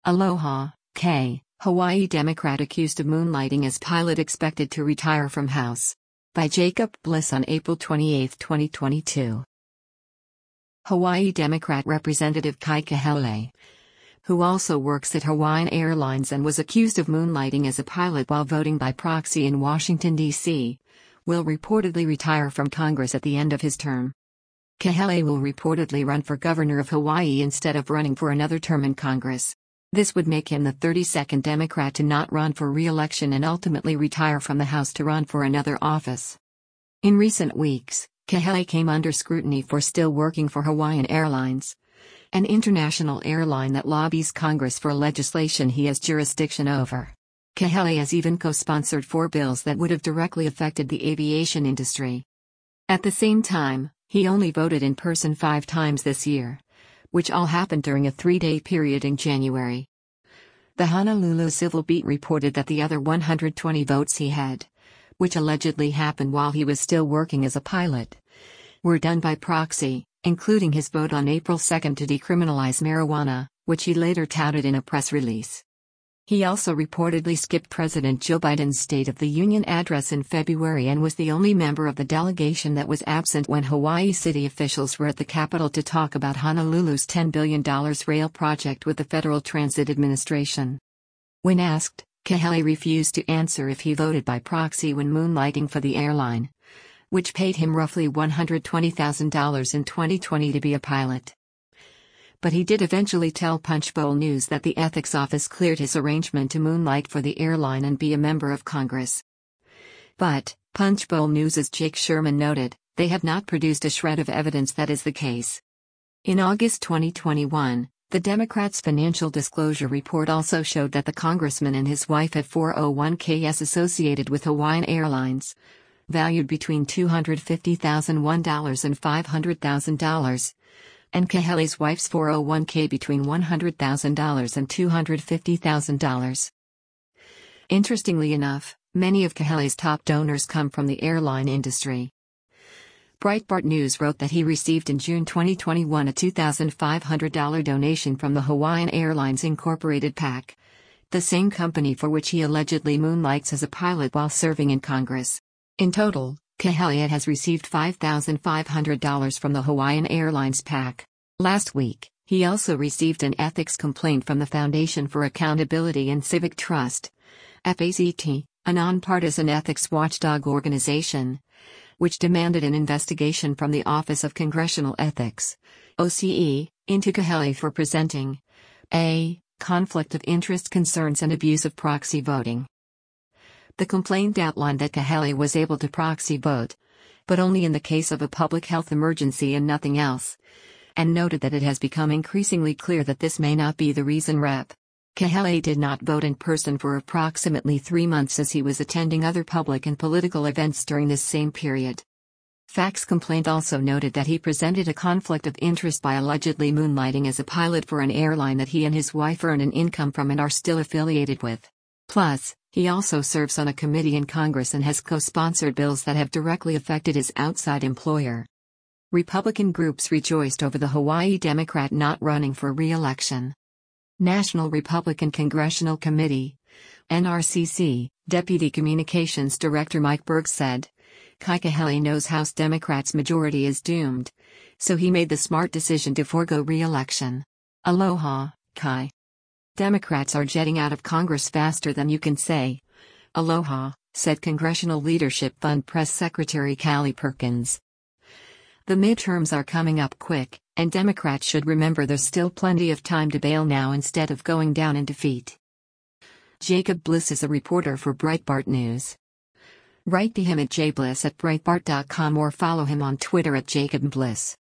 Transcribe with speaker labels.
Speaker 1: Aloha, K. Hawaii Democrat accused of moonlighting as pilot expected to retire from House. By Jacob Bliss on April 28, 2022. Hawaii Democrat Representative Kai Kahele, who also works at Hawaiian Airlines and was accused of moonlighting as a pilot while voting by proxy in Washington, D.C., will reportedly retire from Congress at the end of his term. Kahele will reportedly run for governor of Hawaii instead of running for another term in Congress. This would make him the 32nd Democrat to not run for re-election and ultimately retire from the House to run for another office. In recent weeks, Kahele came under scrutiny for still working for Hawaiian Airlines, an international airline that lobbies Congress for legislation he has jurisdiction over. Kahele has even co-sponsored 4 bills that would have directly affected the aviation industry. At the same time, he only voted in person 5 times this year, which all happened during a 3-day period in January. The Honolulu Civil Beat reported that the other 120 votes he had, which allegedly happened while he was still working as a pilot, were done by proxy, including his vote on April 2 to decriminalize marijuana, which he later touted in a press release. He also reportedly skipped President Joe Biden's State of the Union address in February and was the only member of the delegation that was absent when Hawaii city officials were at the Capitol to talk about Honolulu's $10 billion rail project with the Federal Transit Administration. When asked, Kahele refused to answer if he voted by proxy when moonlighting for the airline, which paid him roughly $120,000 in 2020 to be a pilot. But he did eventually tell Punchbowl News that the ethics office cleared his arrangement to moonlight for the airline and be a member of Congress. But, Punchbowl News's Jake Sherman noted, they have not produced a shred of evidence that is the case. In August 2021, the Democrats' financial disclosure report also showed that the congressman and his wife had 401ks associated with Hawaiian Airlines, valued between $250,001 and $500,000. And Kahele's wife's 401k between $100,000 and $250,000. Interestingly enough, many of Kahele's top donors come from the airline industry. Breitbart News wrote that he received in June 2021 a $2,500 donation from the Hawaiian Airlines Incorporated PAC, the same company for which he allegedly moonlights as a pilot while serving in Congress. In total, Kahele has received $5,500 from the Hawaiian Airlines PAC. Last week, he also received an ethics complaint from the Foundation for Accountability and Civic Trust, FACT, a nonpartisan ethics watchdog organization, which demanded an investigation from the Office of Congressional Ethics, OCE, into Kahele for presenting a conflict of interest concerns and abuse of proxy voting. The complaint outlined that Kahele was able to proxy vote, but only in the case of a public health emergency and nothing else, and noted that it has become increasingly clear that this may not be the reason. Rep. Kahele did not vote in person for approximately 3 months as he was attending other public and political events during this same period. FACT's complaint also noted that he presented a conflict of interest by allegedly moonlighting as a pilot for an airline that he and his wife earn an income from and are still affiliated with. Plus, he also serves on a committee in Congress and has co-sponsored bills that have directly affected his outside employer. Republican groups rejoiced over the Hawaii Democrat not running for re-election. National Republican Congressional Committee, NRCC, Deputy Communications Director Mike Berg said, Kai Kahele knows House Democrats' majority is doomed, so he made the smart decision to forego re-election. Aloha, Kai. Democrats are jetting out of Congress faster than you can say. Aloha, said Congressional Leadership Fund Press Secretary Callie Perkins. The midterms are coming up quick, and Democrats should remember there's still plenty of time to bail now instead of going down in defeat. Jacob Bliss is a reporter for Breitbart News. Write to him at jbliss@breitbart.com or follow him on Twitter at @JacobBliss.